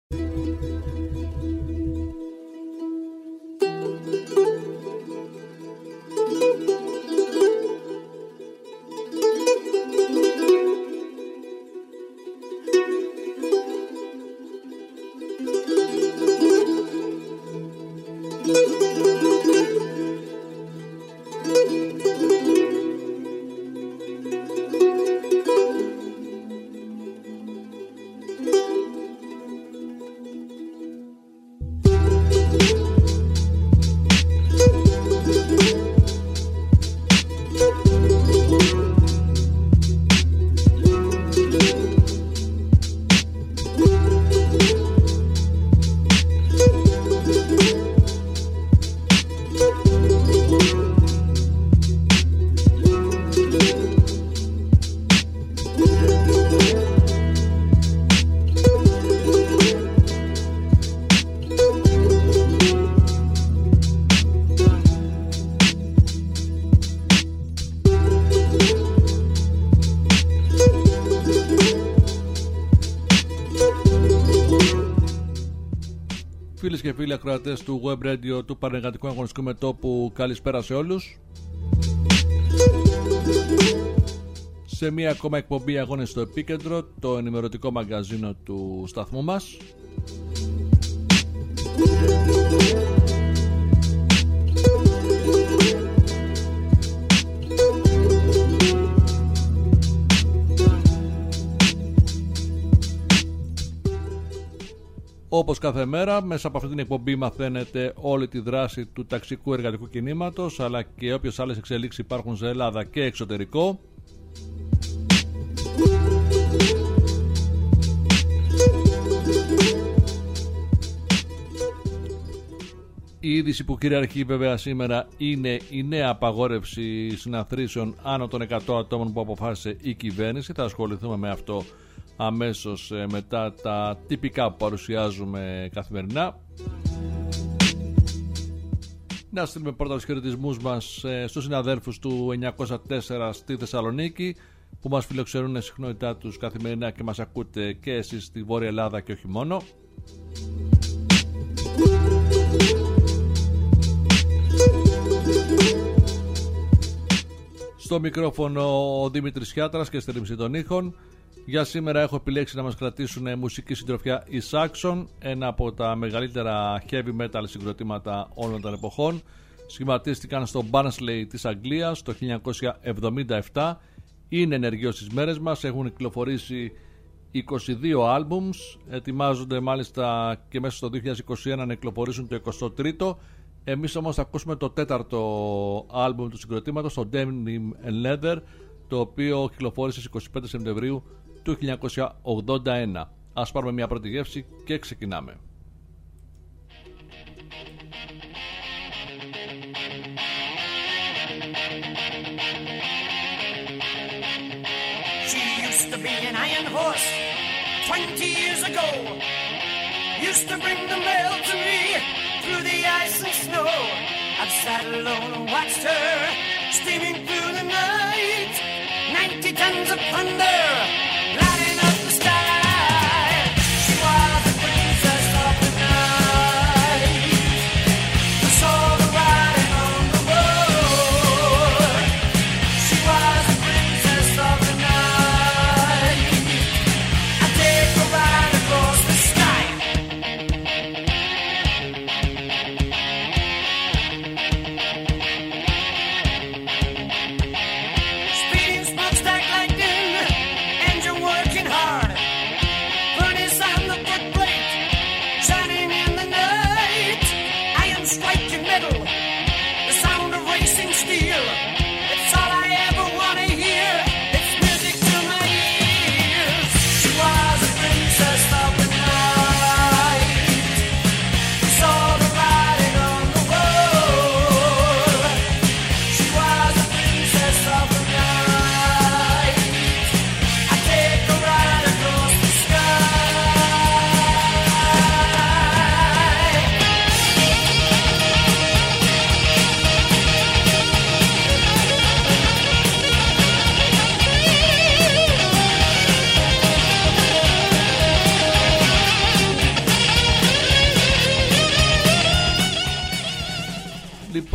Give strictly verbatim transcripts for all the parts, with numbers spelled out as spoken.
Φίλες και φίλοι ακροατές του Web Radio του Πανεργατικού Αγωνιστικού Μετώπου, καλησπέρα σε όλους. Σε μία ακόμα εκπομπή Αγώνες στο Επίκεντρο, το ενημερωτικό μαγκαζίνο του σταθμού μας. Όπως κάθε μέρα, μέσα από αυτή την εκπομπή μαθαίνετε όλη τη δράση του ταξικού εργατικού κινήματος, αλλά και όποιες άλλες εξελίξεις υπάρχουν σε Ελλάδα και εξωτερικό. Η είδηση που κυριαρχεί βέβαια σήμερα είναι η νέα απαγόρευση συναθρήσεων άνω των εκατό ατόμων που αποφάσισε η κυβέρνηση. Θα ασχοληθούμε με αυτό αμέσως μετά τα τυπικά που παρουσιάζουμε καθημερινά. Να στείλουμε πρώτα τους χαιρετισμούς μας στους συναδέλφους του εννιακόσια τέσσερα στη Θεσσαλονίκη, που μας φιλοξενούν συχνότητά τους καθημερινά και μας ακούτε και εσείς στη Βόρεια Ελλάδα και όχι μόνο. Στο μικρόφωνο ο Δημήτρης Χιάτρας και στη ρύθμιση των ήχων. Για σήμερα έχω επιλέξει να μας κρατήσουν μουσική συντροφιά οι Saxon, ένα από τα μεγαλύτερα heavy metal συγκροτήματα όλων των εποχών. Σχηματίστηκαν στο Barnsley της Αγγλίας το χίλια εννιακόσια εβδομήντα επτά. Είναι ενεργοί στις μέρες μας, έχουν κυκλοφορήσει είκοσι δύο άλμπουμς, ετοιμάζονται μάλιστα και μέσα στο δύο χιλιάδες είκοσι ένα να κυκλοφορήσουν το εικοστό τρίτο. Εμείς όμως θα ακούσουμε το τέταρτο άλμπουμ του συγκροτήματος, το Denim and Leather, το οποίο κυκλοφόρησε στις είκοσι πέντε Σεπτεμβρίου του χίλια εννιακόσια ογδόντα ένα. Ας πάρουμε μια πρώτη γεύση και ξεκινάμε. She used to be an iron horse twenty years ago. Used to bring the mail to me through the ice and snow. I've sat alone and watched her steaming through the night. Ninety tons of thunder lighting up the sky. She was the princess of the night, who saw the writing on the wall. She was the princess of the night. I take her right across the sky. Speeding smokestack lightning, engine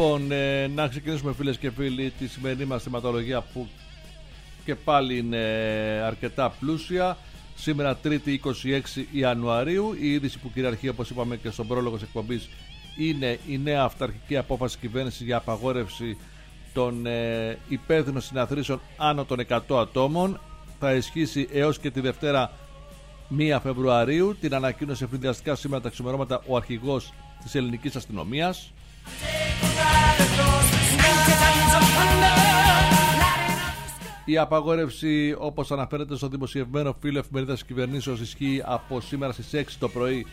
Λοιπόν, ε, να ξεκινήσουμε φίλες και φίλοι τη σημερινή μας θεματολογία που και πάλι είναι αρκετά πλούσια. Σήμερα Τρίτη είκοσι έξι Ιανουαρίου. Η είδηση που κυριαρχεί, όπως είπαμε και στον πρόλογο της εκπομπής, είναι η νέα αυταρχική απόφαση κυβέρνησης για απαγόρευση των ε, υπεύθυνων συναθρήσεων άνω των εκατό ατόμων. Θα ισχύσει έως και τη Δευτέρα πρώτη Φεβρουαρίου. Την ανακοίνωσε ευνηδιαστικά σήμερα τα ξημερώματα ο αρχηγός της ελληνικής αστυνομίας. Η απαγόρευση, όπως αναφέρεται στο δημοσιευμένο φύλλο εφημερίδας της κυβερνήσεως, ισχύει από σήμερα στις έξι το πρωί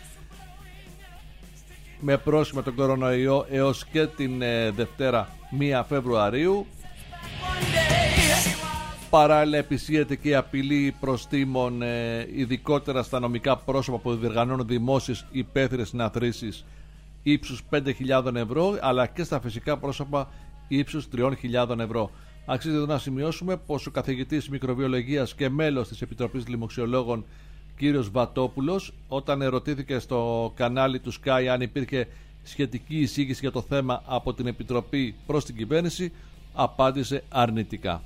με πρόσχημα τον κορονοϊό έως και την ε, Δευτέρα πρώτη Φεβρουαρίου. Παράλληλα επισύεται και η απειλή προστίμων ε, ειδικότερα στα νομικά πρόσωπα που διοργανώνουν δημόσιες υπαίθριες συναθρήσεις ύψους πέντε χιλιάδες ευρώ, αλλά και στα φυσικά πρόσωπα ύψους τρεις χιλιάδες ευρώ. Αξίζει εδώ να σημειώσουμε πως ο καθηγητής μικροβιολογίας και μέλος της Επιτροπής Λοιμοξιολόγων κύριος Βατόπουλος, όταν ερωτήθηκε στο κανάλι του Sky αν υπήρχε σχετική εισήγηση για το θέμα από την Επιτροπή προς την κυβέρνηση, απάντησε αρνητικά.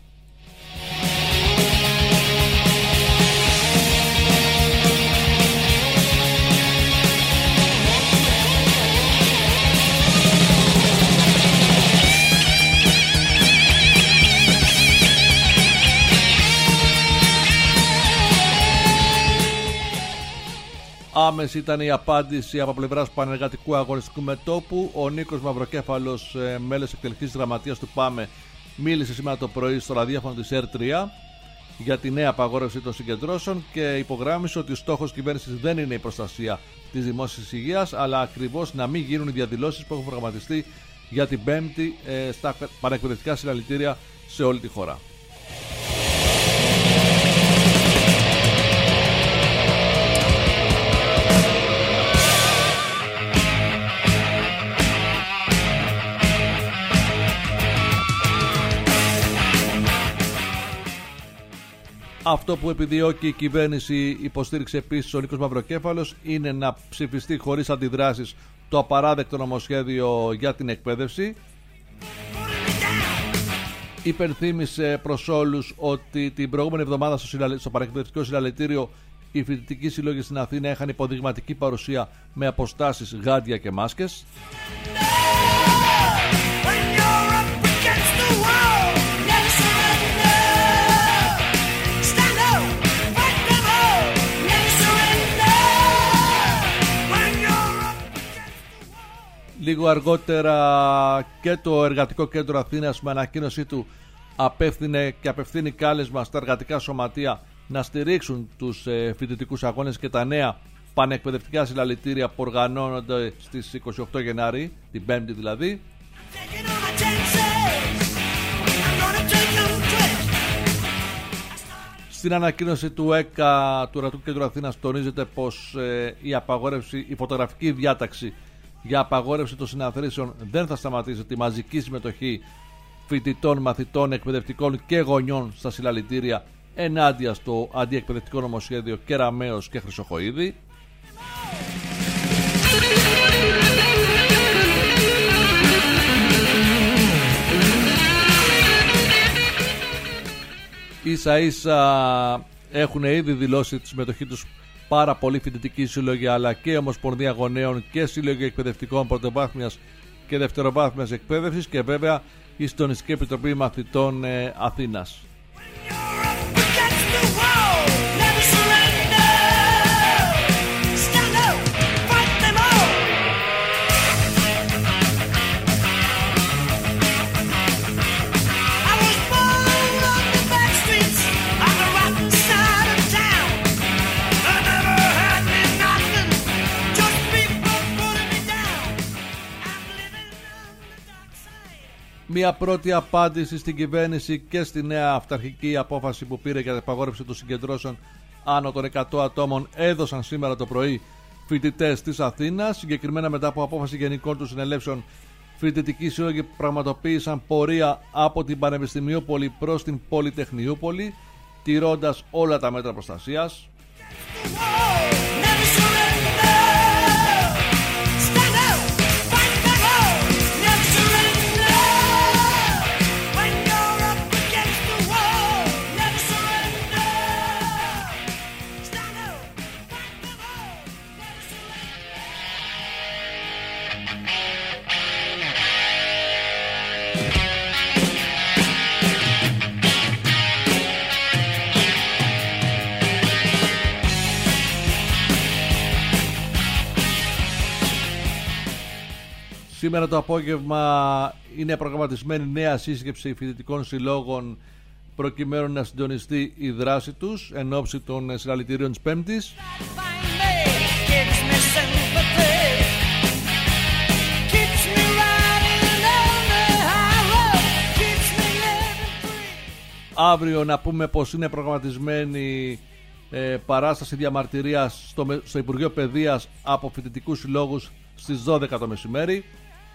Άμεση ήταν η απάντηση από πλευράς Πανεργατικού Αγωνιστικού Μετώπου. Ο Νίκος Μαυροκέφαλος, μέλος εκτελεστικής γραμματείας του ΠΑΜΕ, μίλησε σήμερα το πρωί στο ραδιόφωνο της ΕΡ τρία για τη νέα απαγόρευση των συγκεντρώσεων και υπογράμμισε ότι ο στόχος της κυβέρνησης δεν είναι η προστασία της δημόσιας υγείας, αλλά ακριβώς να μην γίνουν οι διαδηλώσεις που έχουν προγραμματιστεί για την Πέμπτη ε, στα πανεκπαιδευτικά συλλαλητήρια σε όλη τη χώρα. Αυτό που επιδιώκει η κυβέρνηση, υποστήριξε επίσης ο Νίκος Μαυροκέφαλος, είναι να ψηφιστεί χωρίς αντιδράσεις το απαράδεκτο νομοσχέδιο για την εκπαίδευση. Υπενθύμησε προς όλους ότι την προηγούμενη εβδομάδα στο, συλλαλη... στο παρεκπαιδευτικό συλλαλητήριο οι φοιτητικοί σύλλογοι στην Αθήνα είχαν υποδειγματική παρουσία με αποστάσεις, γάντια και μάσκες. Λίγο αργότερα και το Εργατικό Κέντρο Αθήνας με ανακοίνωσή του απέφθινε και απευθύνει κάλεσμα στα εργατικά σωματεία να στηρίξουν τους φοιτητικούς αγώνες και τα νέα πανεκπαιδευτικά συλλαλητήρια που οργανώνονται στις είκοσι οκτώ Γενάρη, την Πέμπτη δηλαδή. Στην ανακοίνωση του ΕΚΑ, του Εργατικού Κέντρου Αθήνας, τονίζεται πως ε, η απαγόρευση, η φωτογραφική διάταξη για απαγόρευση των συναθρήσεων δεν θα σταματήσει τη μαζική συμμετοχή φοιτητών, μαθητών, εκπαιδευτικών και γονιών στα συλλαλητήρια ενάντια στο αντιεκπαιδευτικό νομοσχέδιο Κεραμέως και Χρυσοχοΐδη. Ίσα ίσα έχουν ήδη δηλώσει τη συμμετοχή τους πάρα πολλοί φοιτητικοί σύλλογοι, αλλά και Ομοσπονδία Γονέων και Σύλλογοι Εκπαιδευτικών Πρωτοβάθμιας και Δευτεροβάθμιας Εκπαίδευσης και βέβαια η Συντονιστική Επιτροπή Μαθητών ε, Αθήνας. Μια πρώτη απάντηση στην κυβέρνηση και στη νέα αυταρχική απόφαση που πήρε για την απαγόρευση των συγκεντρώσεων άνω των εκατό ατόμων έδωσαν σήμερα το πρωί φοιτητές της Αθήνας. Συγκεκριμένα μετά από απόφαση γενικών του συνελεύσεων, φοιτητικοί σύλλογοι πραγματοποίησαν πορεία από την Πανεπιστημιούπολη προς την Πολυτεχνιούπολη, τηρώντας όλα τα μέτρα προστασίας. Σήμερα το απόγευμα είναι προγραμματισμένη νέα σύσκεψη φοιτητικών συλλόγων προκειμένου να συντονιστεί η δράση τους εν ώψη των συλλαλητηρίων της Πέμπτης. Αύριο να πούμε πως είναι προγραμματισμένη ε, παράσταση διαμαρτυρίας στο, στο Υπουργείο Παιδείας από φοιτητικούς συλλόγους στις δώδεκα το μεσημέρι.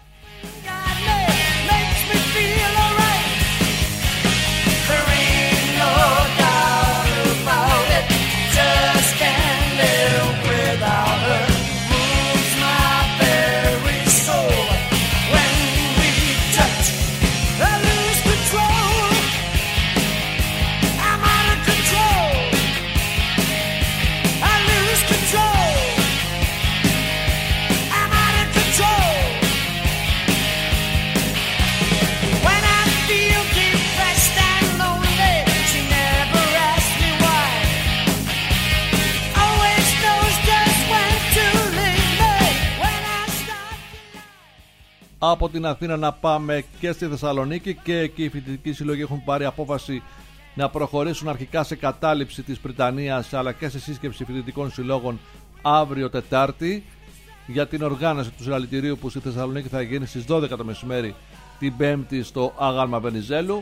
Από την Αθήνα να πάμε και στη Θεσσαλονίκη, και εκεί οι φοιτητικοί σύλλογοι έχουν πάρει απόφαση να προχωρήσουν αρχικά σε κατάληψη της Πριτανίας αλλά και σε σύσκεψη φοιτητικών συλλόγων αύριο Τετάρτη για την οργάνωση του συλλαλητηρίου που στη Θεσσαλονίκη θα γίνει στις δώδεκα το μεσημέρι την Πέμπτη στο Άγαλμα Βενιζέλου.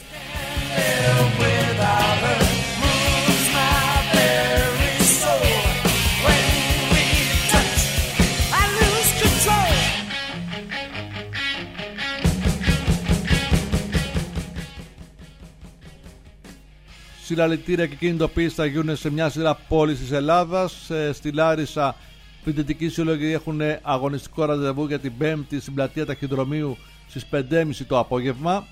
Συλλαλητήρια και κινητοποίησεις θα γίνουν σε μια σειρά πόλεις της Ελλάδας. Στη Λάρισα, φοιτητικοί σύλλογοι έχουν αγωνιστικό ραντεβού για την Πέμπτη στην πλατεία Ταχυδρομείου στις πέντε και μισή το απόγευμα.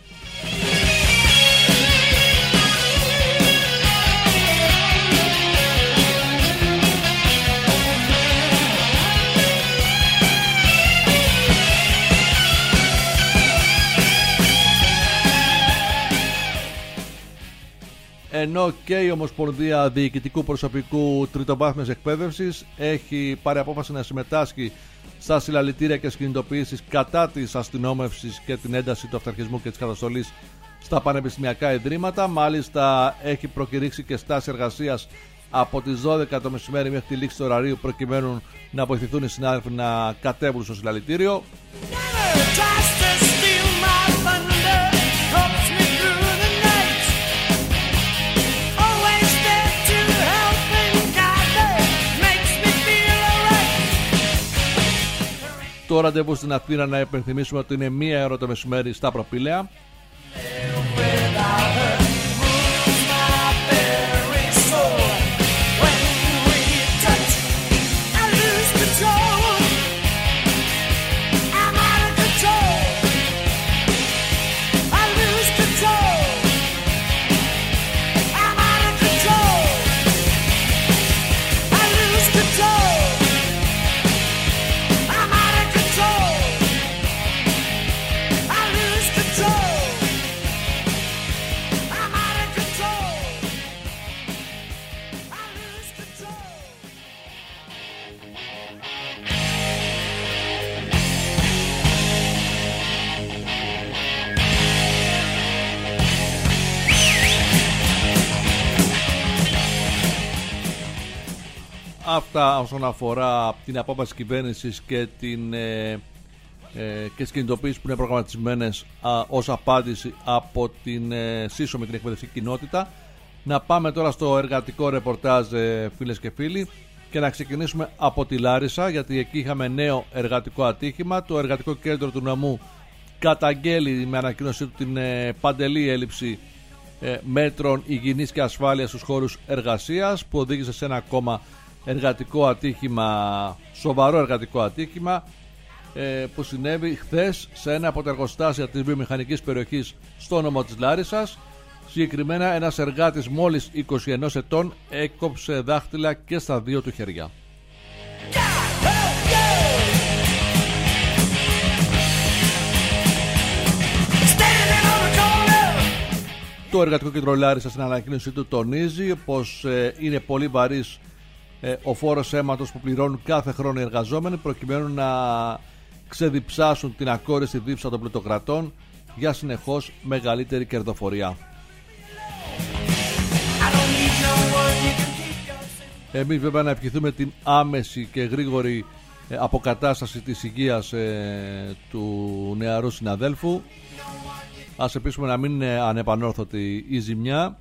Ενώ και η Ομοσπονδία Διοικητικού Προσωπικού Τριτοβάθμιας Εκπαίδευσης έχει πάρει απόφαση να συμμετάσχει στα συλλαλητήρια και στις κινητοποιήσεις κατά της αστυνόμευσης και την ένταση του αυταρχισμού και της καταστολής στα πανεπιστημιακά ιδρύματα. Μάλιστα έχει προκηρύξει και στάση εργασίας από τις δώδεκα το μεσημέρι μέχρι τη λήξη του ωραρίου προκειμένου να βοηθηθούν οι συνάδελφοι να κατέβουν στο συλλαλητήριο. Το ραντεβού στην Αθήνα, να υπενθυμίσουμε ότι είναι μία ώρα το μεσημέρι στα Προπήλαια. Αυτά όσον αφορά την απόφαση κυβέρνησης και, την, ε, ε, και τις κινητοποιήσεις που είναι προγραμματισμένες α, ως απάντηση από την ε, σύσσωμη την εκπαιδευτική κοινότητα. Να πάμε τώρα στο εργατικό ρεπορτάζ, ε, φίλες και φίλοι, και να ξεκινήσουμε από τη Λάρισα, γιατί εκεί είχαμε νέο εργατικό ατύχημα. Το εργατικό κέντρο του νομού καταγγέλει με ανακοίνωσή του την ε, παντελή έλλειψη ε, μέτρων υγιεινής και ασφάλειας στους χώρους εργασίας, που οδήγησε σε ένα ακόμα εργατικό ατύχημα, σοβαρό εργατικό ατύχημα ε, που συνέβη χθες σε ένα από τα εργοστάσια της βιομηχανικής περιοχής στο νομό της Λάρισσας. Συγκεκριμένα ένας εργάτης μόλις είκοσι ενός ετών έκοψε δάχτυλα και στα δύο του χέρια. Το εργατικό κέντρο Λάρισσας στην ανακοίνωσή του τονίζει πως ε, είναι πολύ βαρύς ε, ο φόρος αίματος που πληρώνουν κάθε χρόνο οι εργαζόμενοι, προκειμένου να ξεδιψάσουν την ακόρεστη δίψα των πλουτοκρατών για συνεχώς μεγαλύτερη κερδοφορία. Εμείς βέβαια να ευχηθούμε την άμεση και γρήγορη αποκατάσταση της υγείας ε, του νεαρού συναδέλφου. Ας ελπίσουμε να μην είναι ανεπανόρθωτη η ζημιά.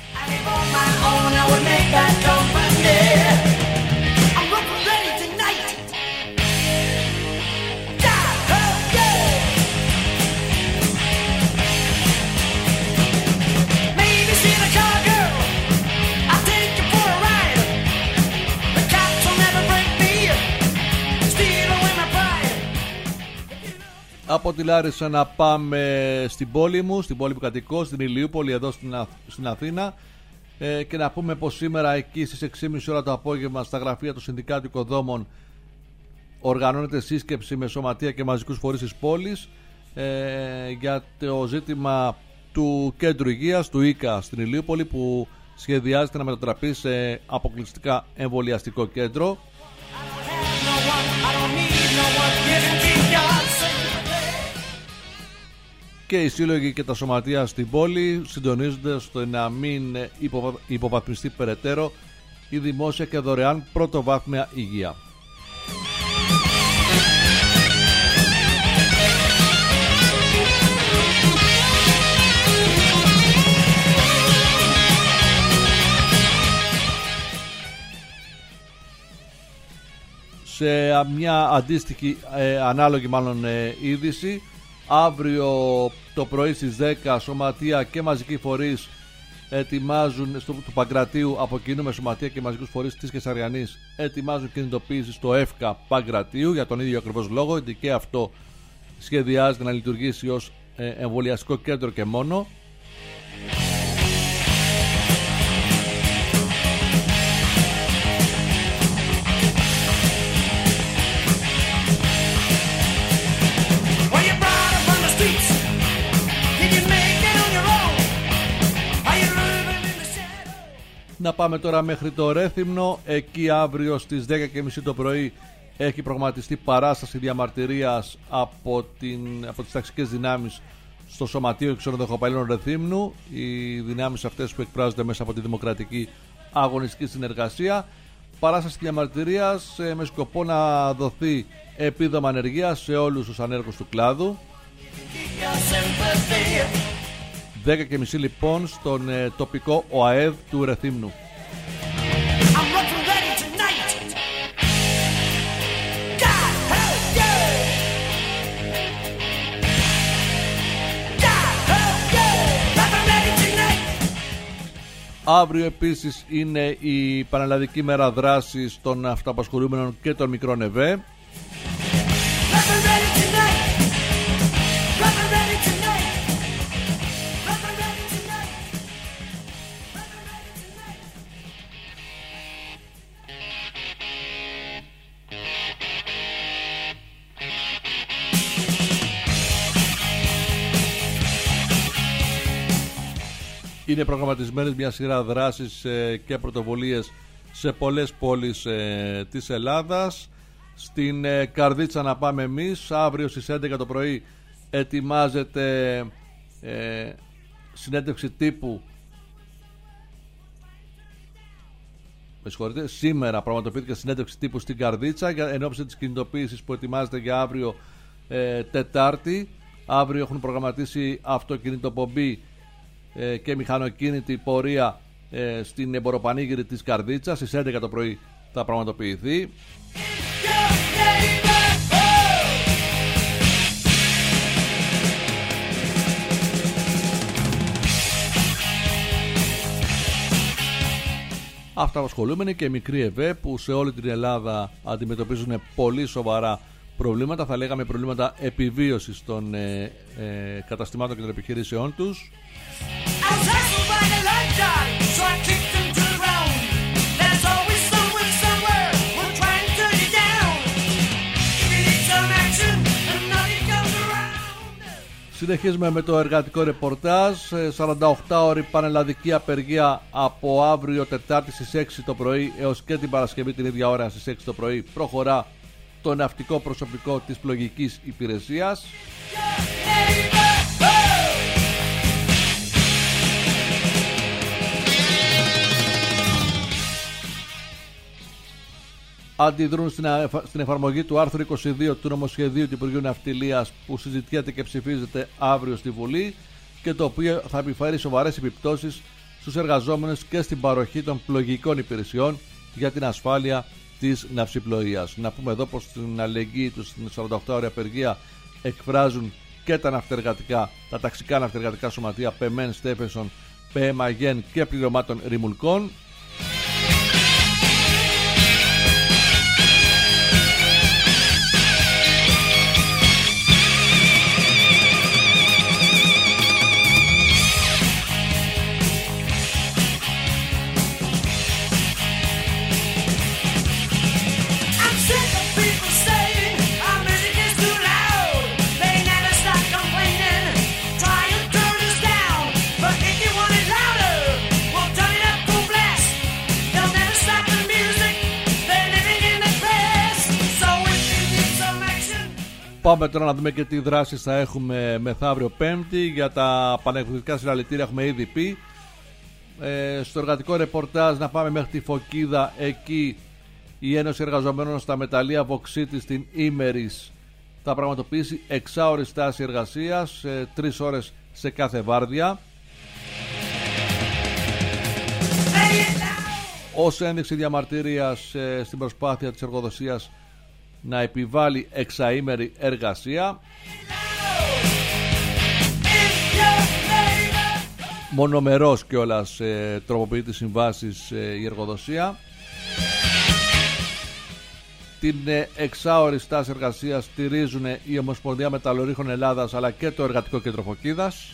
Από τη Λάρισα να πάμε στην πόλη μου, στην πόλη που κατοικώ, στην Ηλιούπολη, εδώ στην, Α... στην Αθήνα, ε, και να πούμε πως σήμερα εκεί στις έξι και μισή ώρα το απόγευμα στα γραφεία του Συνδικάτου Οικοδόμων οργανώνεται σύσκεψη με σωματεία και μαζικούς φορείς της πόλης ε, για το ζήτημα του κέντρου υγείας, του ΙΚΑ στην Ηλιούπολη, που σχεδιάζεται να μετατραπεί σε αποκλειστικά εμβολιαστικό κέντρο. Και οι σύλλογοι και τα σωματεία στην πόλη συντονίζονται ώστε να μην υποβαθμιστεί περαιτέρω η δημόσια και δωρεάν πρωτοβάθμια υγεία. Σε μια αντίστοιχη, ε, ανάλογη μάλλον ε, είδηση, αύριο το πρωί στις δέκα σωματεία και μαζικοί φορείς ετοιμάζουν στο, του Παγκρατίου, από κοινού με σωματεία και μαζικούς φορείς της Κεσαριανής, ετοιμάζουν κινητοποίηση στο ΕΦΚΑ Παγκρατίου για τον ίδιο ακριβώς λόγο, γιατί και αυτό σχεδιάζεται να λειτουργήσει ως ε, εμβολιαστικό κέντρο και μόνο. Να πάμε τώρα μέχρι το Ρέθυμνο. Εκεί αύριο στις δέκα και μισή το πρωί έχει προγραμματιστεί παράσταση διαμαρτυρίας από, την, από τις ταξικές δυνάμεις στο Σωματείο Ξενοδοχοπαλλήλων Ρεθύμνου. Οι δυνάμεις αυτές που εκφράζονται μέσα από τη Δημοκρατική Αγωνιστική Συνεργασία. Παράσταση διαμαρτυρίας με σκοπό να δοθεί επίδομα ανεργίας σε όλους τους ανέργους του κλάδου. δέκα και μισή λοιπόν στον ε, τοπικό ΟΑΕΔ του Ρεθύμνου. Αύριο επίσης είναι η Πανελλαδική Μέρα Δράσης των αυτοαπασχολούμενων και των μικρών ΕΒΕ. Είναι προγραμματισμένες μια σειρά δράσεις ε, και πρωτοβουλίες σε πολλές πόλεις ε, της Ελλάδας. Στην ε, Καρδίτσα να πάμε εμείς. Αύριο στις έντεκα το πρωί ετοιμάζεται ε, συνέντευξη τύπου. Με συγχωρείτε, σήμερα πραγματοποιήθηκε συνέντευξη τύπου στην Καρδίτσα για ενόψει της κινητοποίησης που ετοιμάζεται για αύριο ε, Τετάρτη. Αύριο έχουν προγραμματίσει αυτοκινητοπομπή και μηχανοκίνητη πορεία ε, στην εμποροπανήγυρη της Καρδίτσας. Στις έντεκα το πρωί θα πραγματοποιηθεί. Αυτοαπασχολούμενοι και μικροί ΕΒΕ που σε όλη την Ελλάδα αντιμετωπίζουν πολύ σοβαρά προβλήματα, θα λέγαμε προβλήματα επιβίωσης των ε, ε, καταστημάτων και των επιχειρήσεών τους. Συνεχίζουμε με το εργατικό ρεπορτάζ. σαράντα οκτώ ώρη πανελλαδική απεργία από αύριο Τετάρτη στις έξι το πρωί έως και την Παρασκευή την ίδια ώρα στις έξι το πρωί προχωρά το ναυτικό προσωπικό της πλοηγικής υπηρεσίας. Αντιδρούν στην εφαρμογή του άρθρου είκοσι δύο του νομοσχεδίου του Υπουργείου Ναυτιλίας που συζητιέται και ψηφίζεται αύριο στη Βουλή και το οποίο θα επιφέρει σοβαρές επιπτώσεις στους εργαζόμενους και στην παροχή των πλοηγικών υπηρεσιών για την ασφάλεια της ναυσιπλοείας. Να πούμε εδώ πως την αλληλεγγύη τους στην σαράντα οκτώ ώρη απεργία εκφράζουν και τα ναυτεργατικά, τα ταξικά ναυτεργατικά σωματεία ΠΕΜΕΝ, Στέφενσον, ΠΕΜΑΓΕΝ και πληρωμάτων Ρημουλκών. Πάμε τώρα να δούμε και τι δράσεις θα έχουμε μεθαύριο Πέμπτη. Για τα πανεκδοτικά συλλαλητήρια έχουμε ήδη πει. Ε, στο εργατικό ρεπορτάζ να πάμε μέχρι τη Φωκίδα. Εκεί η Ένωση Εργαζομένων στα Μεταλλεία Βοξίτη στην Ήμερης θα πραγματοποιήσει εξάωρη στάση εργασίας, ε, τρεις ώρες σε κάθε βάρδια. Ως ένδειξη διαμαρτυρίας ε, στην προσπάθεια της εργοδοσίας να επιβάλλει εξαήμερη εργασία. Μονομερός κιόλας ε, τροποποιεί τις συμβάσεις ε, η εργοδοσία. Την ε, εξάωρη στάση εργασίας στηρίζουν η Ομοσπονδία Μεταλλορύχων Ελλάδας αλλά και το Εργατικό Κέντρο Φωκίδας.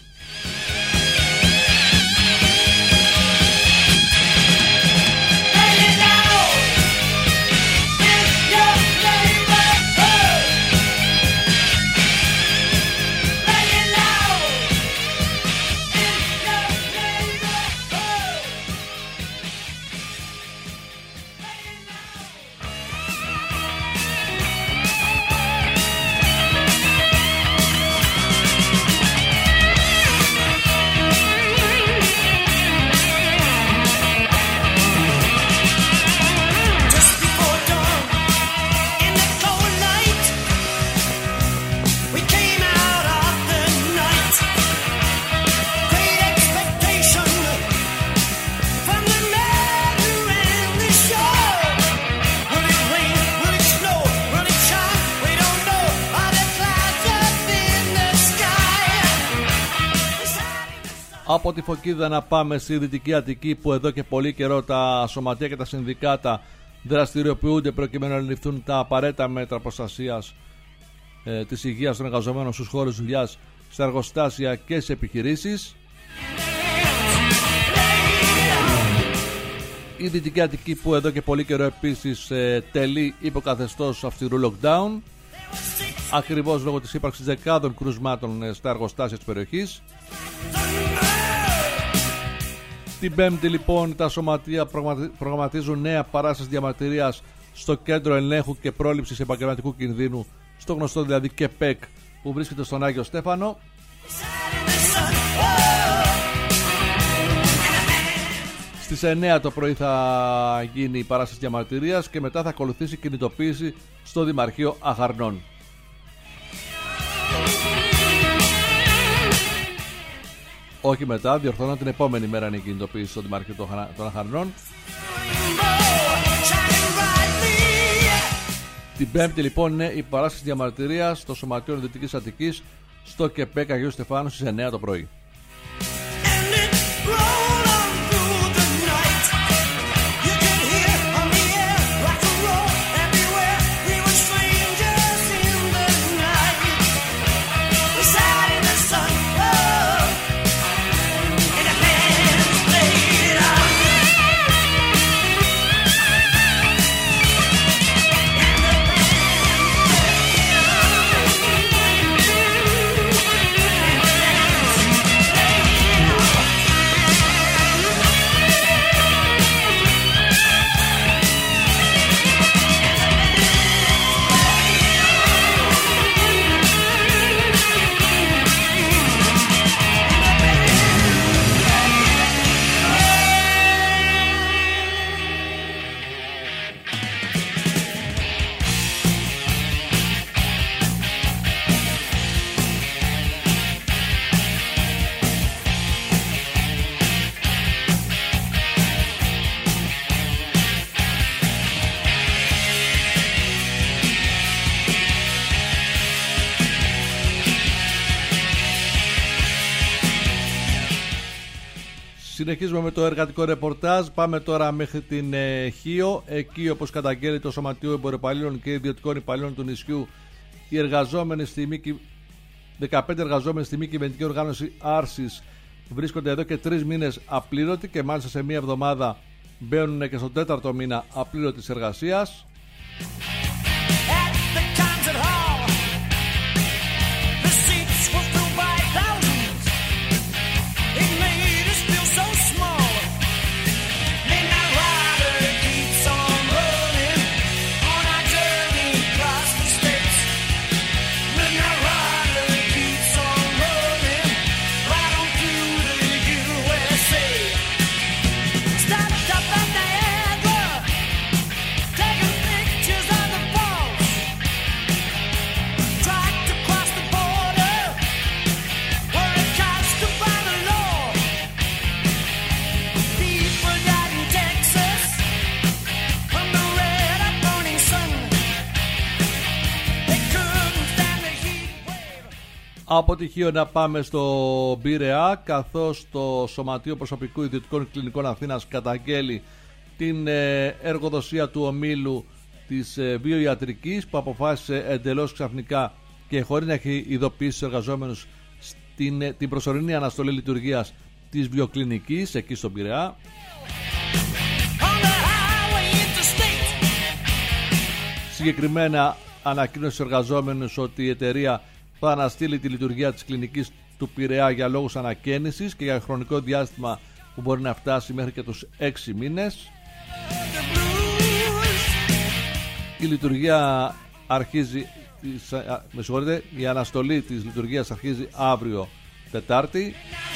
Από τη Φωκίδα να πάμε στη Δυτική Αττική, που εδώ και πολύ καιρό τα σωματεία και τα συνδικάτα δραστηριοποιούνται προκειμένου να ληφθούν τα απαραίτητα μέτρα προστασίας ε, της υγείας των εργαζομένων στους χώρους δουλειάς, στα εργοστάσια και σε επιχειρήσεις. Η Δυτική Αττική, που εδώ και πολύ καιρό επίσης ε, τελεί υποκαθεστώς αυστηρού lockdown, ακριβώς λόγω της ύπαρξης δεκάδων κρουσμάτων ε, στα εργοστάσια της περιοχής. Την Πέμπτη λοιπόν τα σωματεία προγραμματίζουν νέα παράσταση διαμαρτυρίας στο Κέντρο Ελέγχου και Πρόληψης Επαγγελματικού Κινδύνου, στο γνωστό δηλαδή ΚΕΠΕΚ, που βρίσκεται στον Άγιο Στέφανο. Στις εννιά το πρωί θα γίνει η παράσταση διαμαρτυρίας και μετά θα ακολουθήσει κινητοποίηση στο Δημαρχείο Αχαρνών. Όχι μετά, διορθώνω, την επόμενη μέρα είναι η κινητοποίηση στο Δημαρχείο των Αχαρνών. Την Πέμπτη λοιπόν είναι η παράσταση διαμαρτυρίας των Σωματείων Δυτικής Αττικής στο ΚΕΠΕΚ Αγίου Στεφάνου στις εννιά το πρωί. Συνεχίζουμε με το εργατικό ρεπορτάζ. Πάμε τώρα μέχρι την ε, Χίο. Εκεί, όπως καταγγέλει το Σωματείο Εμποροπαλλήλων και Ιδιωτικών Υπαλλήλων του νησιού, οι εργαζόμενοι στη μη, δεκαπέντε εργαζόμενοι στη μη κυβερνητική οργάνωση Άρσης βρίσκονται εδώ και τρεις μήνες απλήρωτοι και μάλιστα σε μία εβδομάδα μπαίνουν και στον τέταρτο μήνα απλήρωτης εργασίας. Από τη Χίο να πάμε στο Πειραιά, καθώς το Σωματείο Προσωπικού Ιδιωτικών Κλινικών Αθήνας καταγγέλει την εργοδοσία του ομίλου της βιοιατρικής, που αποφάσισε εντελώς ξαφνικά και χωρίς να έχει ειδοποιήσει τους εργαζόμενους στην, την προσωρινή αναστολή λειτουργίας της βιοκλινικής εκεί στον Πειραιά. Συγκεκριμένα ανακοίνωσε στους εργαζόμενους ότι η εταιρεία θα αναστείλει τη λειτουργία της κλινικής του Πειραιά για λόγους ανακαίνησης και για χρονικό διάστημα που μπορεί να φτάσει μέχρι και τους έξι μήνες. Η λειτουργία αρχίζει, με συγχωρείτε, η αναστολή της λειτουργίας αρχίζει αύριο Τετάρτη.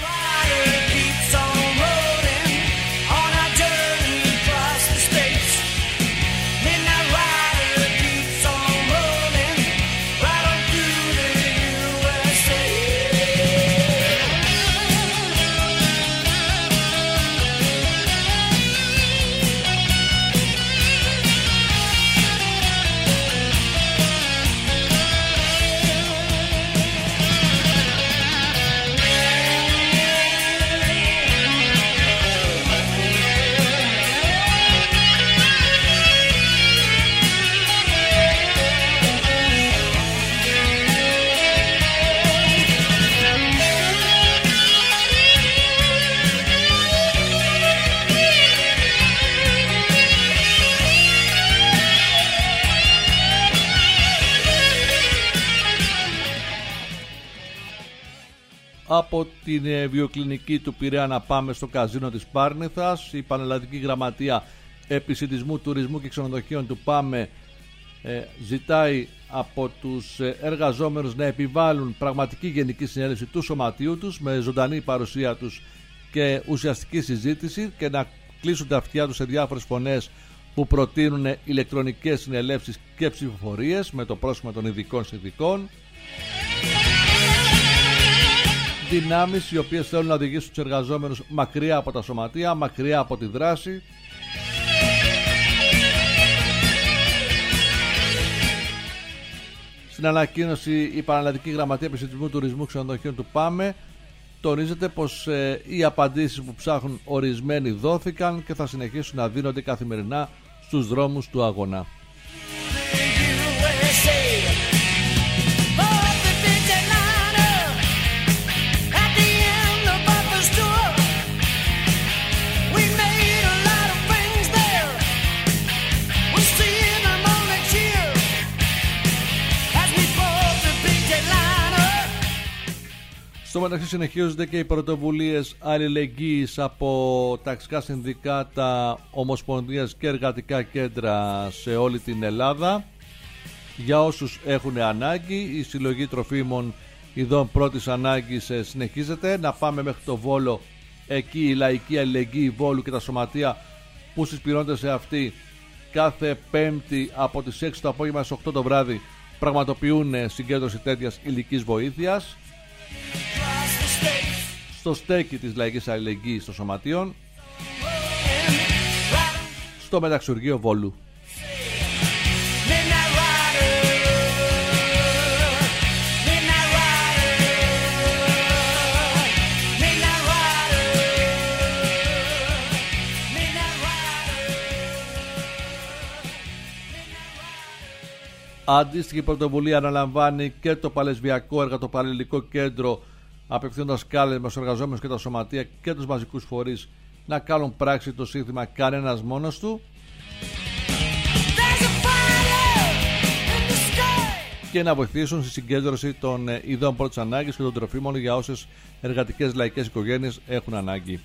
Από την βιοκλινική του Πειραιά να πάμε στο καζίνο της Πάρνηθας. Η Πανελλαδική Γραμματεία Επισιτισμού, Τουρισμού και Ξενοδοχείων του ΠΑΜΕ ε, ζητάει από τους εργαζόμενους να επιβάλλουν πραγματική γενική συνέλευση του σωματείου τους με ζωντανή παρουσία τους και ουσιαστική συζήτηση και να κλείσουν τα αυτιά τους σε διάφορες φωνές που προτείνουν ηλεκτρονικές συνελεύσεις και ψηφοφορίες με το πρόσχημα των ειδικών συνδικών. Δυνάμεις οι οποίες θέλουν να οδηγήσουν τους εργαζόμενους μακριά από τα σωματεία, μακριά από τη δράση. Στην ανακοίνωση η Πανελλαδική Γραμματεία Επισιτισμού, Τουρισμού και Ξενοδοχείων του ΠΑΜΕ τονίζεται πως ε, οι απαντήσεις που ψάχνουν ορισμένοι δόθηκαν και θα συνεχίσουν να δίνονται καθημερινά στους δρόμους του αγώνα. Στο μεταξύ συνεχίζονται και οι πρωτοβουλίες αλληλεγγύης από ταξικά συνδικάτα, ομοσπονδίες και εργατικά κέντρα σε όλη την Ελλάδα. Για όσους έχουν ανάγκη, η συλλογή τροφίμων ειδών πρώτης ανάγκης συνεχίζεται. Να πάμε μέχρι το Βόλο, εκεί η Λαϊκή Αλληλεγγύη Βόλου και τα σωματεία που συσπηρώνται σε αυτή κάθε Πέμπτη από τις έξι το απόγευμα στις οκτώ το βράδυ πραγματοποιούν συγκέντρωση τέτοιας υλικής βοήθειας στο στέκι της Λαϊκής Αλληλεγγύης των Σωματείων στο Μεταξουργείο Βόλου. Αντίστοιχη πρωτοβουλία αναλαμβάνει και το Παλαισβιακό Εργατοπαλληλικό Κέντρο, απευθύνοντας κάλεσμα στους εργαζόμενους και τα σωματεία και τους μαζικούς φορείς να κάνουν πράξη το σύνθημα «Κανένας μόνος του» και να βοηθήσουν στη συγκέντρωση των ειδών πρώτης ανάγκης και των τροφίμων για όσες εργατικές λαϊκές οικογένειες έχουν ανάγκη.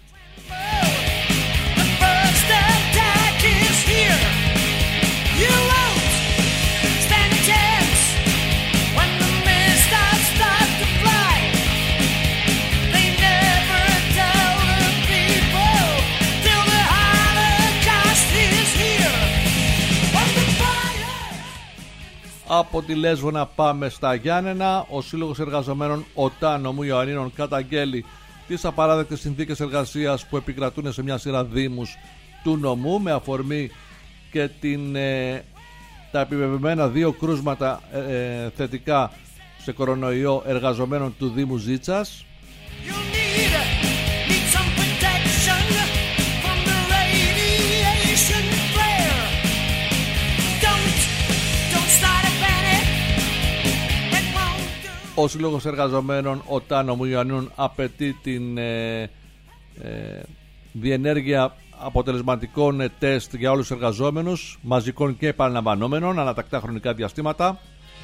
Από τη Λέσβο να πάμε στα Γιάννενα. Ο Σύλλογος Εργαζομένων ΟΤΑ Νομού Ιωαννίνων καταγγέλει τις απαράδεκτες συνθήκες εργασίας που επικρατούν σε μια σειρά δήμους του νομού, με αφορμή και την, ε, τα επιβεβαιωμένα δύο κρούσματα ε, θετικά σε κορονοϊό εργαζομένων του Δήμου Ζήτσας. Ο Σύλλογος Εργαζομένων ΟΤΑ Νομού Ιωαννίνων απαιτεί την ε, ε, διενέργεια αποτελεσματικών ε, τεστ για όλους τους εργαζόμενους, μαζικών και επαναλαμβανόμενων, ανατακτά χρονικά διαστήματα.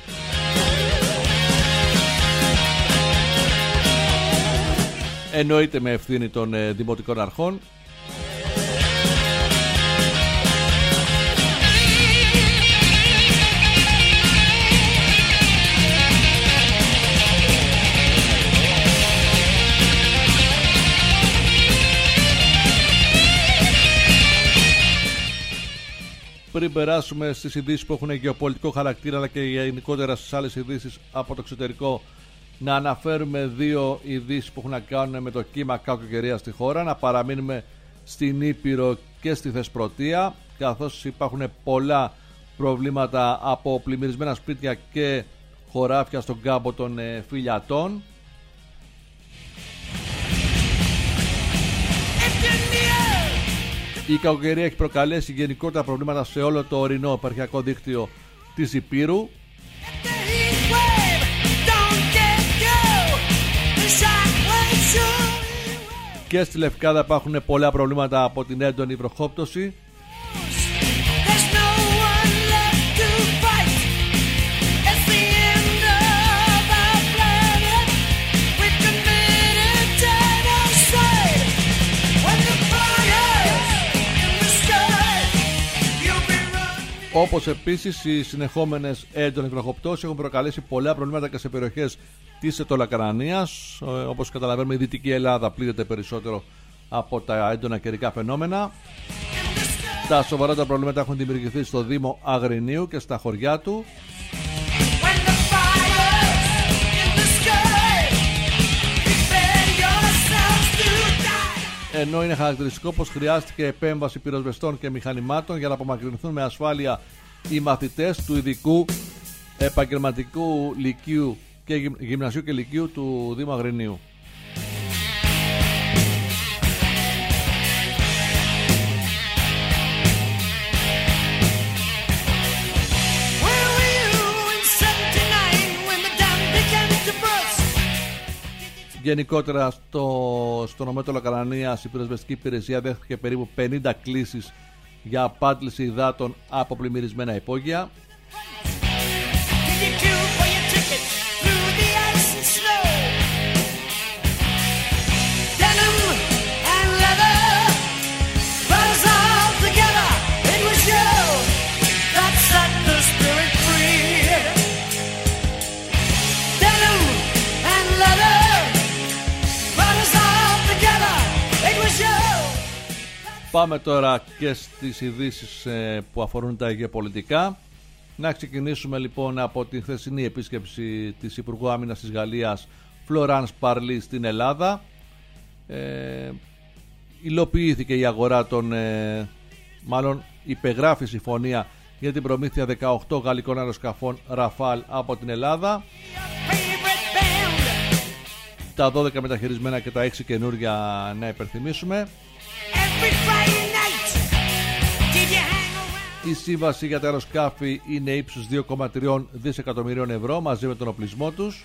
Εννοείται με ευθύνη των ε, δημοτικών αρχών. Πριν περάσουμε στις ειδήσεις που έχουν γεωπολιτικό χαρακτήρα, αλλά και γενικότερα στις άλλες ειδήσεις από το εξωτερικό, να αναφέρουμε δύο ειδήσεις που έχουν να κάνουν με το κύμα κακοκαιρία στη χώρα. Να παραμείνουμε στην Ήπειρο και στη Θεσπρωτεία, καθώς υπάρχουν πολλά προβλήματα από πλημμυρισμένα σπίτια και χωράφια στον κάμπο των ε, Φιλιατών. Η κακοκαιρία έχει προκαλέσει γενικότερα προβλήματα σε όλο το ορεινό επαρχιακό δίκτυο της Υπήρου. Και στη Λευκάδα υπάρχουν πολλά προβλήματα από την έντονη βροχόπτωση. Όπως επίσης οι συνεχόμενες έντονες βροχοπτώσεις έχουν προκαλέσει πολλά προβλήματα και σε περιοχές της Ετωλακρανίας. Όπως καταλαβαίνουμε, η Δυτική Ελλάδα πλήττεται περισσότερο από τα έντονα καιρικά φαινόμενα. Τα σοβαρότερα προβλήματα έχουν δημιουργηθεί στο Δήμο Αγρινίου και στα χωριά του. Ενώ είναι χαρακτηριστικό πως χρειάστηκε επέμβαση πυροσβεστών και μηχανημάτων για να απομακρυνθούν με ασφάλεια οι μαθητές του ειδικού επαγγελματικού λυκείου και γυμνασίου και λυκείου του Δήμου Αγρινίου. Γενικότερα στο, στο νομό Ετωλακρανίας η πυροσβεστική υπηρεσία δέχτηκε περίπου πενήντα κλήσεις για απάντηση υδάτων από πλημμυρισμένα υπόγεια. Πάμε τώρα και στις ειδήσεις που αφορούν τα γεωπολιτικά. Να ξεκινήσουμε λοιπόν από τη χθεσινή επίσκεψη της Υπουργού Άμυνας της Γαλλίας Φλωράνς Παρλί στην Ελλάδα. Ε, υλοποιήθηκε η αγορά των, ε, μάλλον υπεγράφει συμφωνία για την προμήθεια δεκαοκτώ γαλλικών αεροσκαφών Ραφάλ από την Ελλάδα. Τα δώδεκα μεταχειρισμένα και τα έξι καινούρια να υπενθυμίσουμε. Η σύμβαση για τα αεροσκάφη είναι ύψους δύο κόμμα τρία δισεκατομμυρίων ευρώ μαζί με τον οπλισμό τους.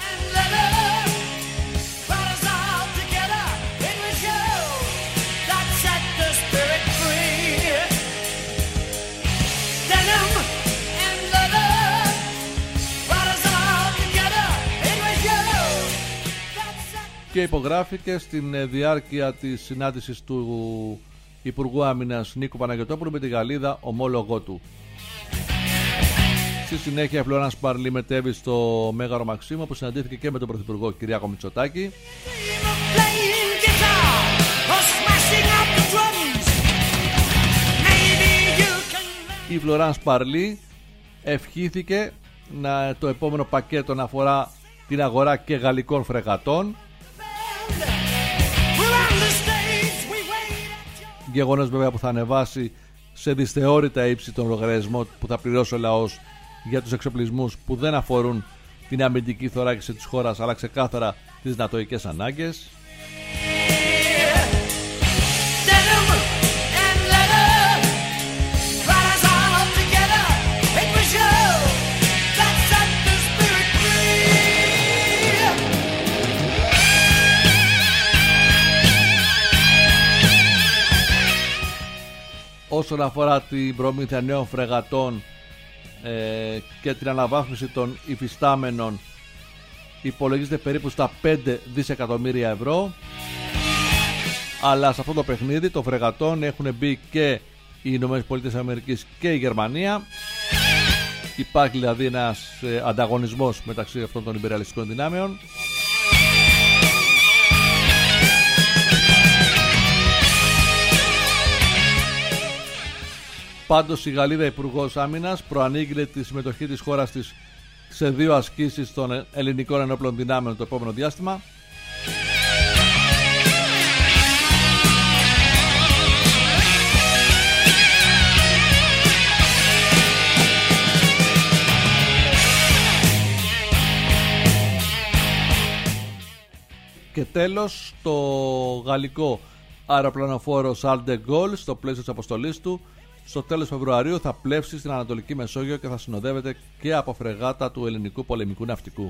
Και υπογράφηκε στην διάρκεια της συνάντησης του Υπουργού Άμυνας Νίκου Παναγιωτόπουλου με τη Γαλλίδα ομόλογό του. Στη συνέχεια η Φλωράνς Παρλή μετέβη στο Μέγαρο Μαξίμο, που συναντήθηκε και με τον Πρωθυπουργό Κυριάκο Μητσοτάκη. Η Φλωράνς Παρλή ευχήθηκε να το επόμενο πακέτο να αφορά την αγορά και γαλλικών φρεγατών. Γεγονός βέβαια που θα ανεβάσει σε δυσθεώρητα ύψη τον λογαριασμό που θα πληρώσει ο λαός για τους εξοπλισμούς που δεν αφορούν την αμυντική θωράκιση της χώρας, αλλά ξεκάθαρα τις νατοικές ανάγκες. Όσον αφορά την προμήθεια νέων φρεγατών ε, και την αναβάθμιση των υφιστάμενων, υπολογίζεται περίπου στα πέντε δισεκατομμύρια ευρώ. Αλλά σε αυτό το παιχνίδι των φρεγατών έχουν μπει και οι Ηνωμένες Πολιτείες Αμερικής και η Γερμανία. Υπάρχει δηλαδή ένας ε, ανταγωνισμός μεταξύ αυτών των υπεριαλιστικών δυνάμεων. Πάντως η Γαλλίδα Υπουργός Άμυνας προανήγγειλε τη συμμετοχή της χώρας της σε δύο ασκήσεις των ελληνικών ενόπλων δυνάμεων το επόμενο διάστημα. Και τέλος, το γαλλικό αεροπλανοφόρο Charles de Gaulle, στο πλαίσιο της αποστολής του, στο τέλος Φεβρουαρίου θα πλεύσει στην Ανατολική Μεσόγειο και θα συνοδεύεται και από φρεγάτα του ελληνικού πολεμικού ναυτικού.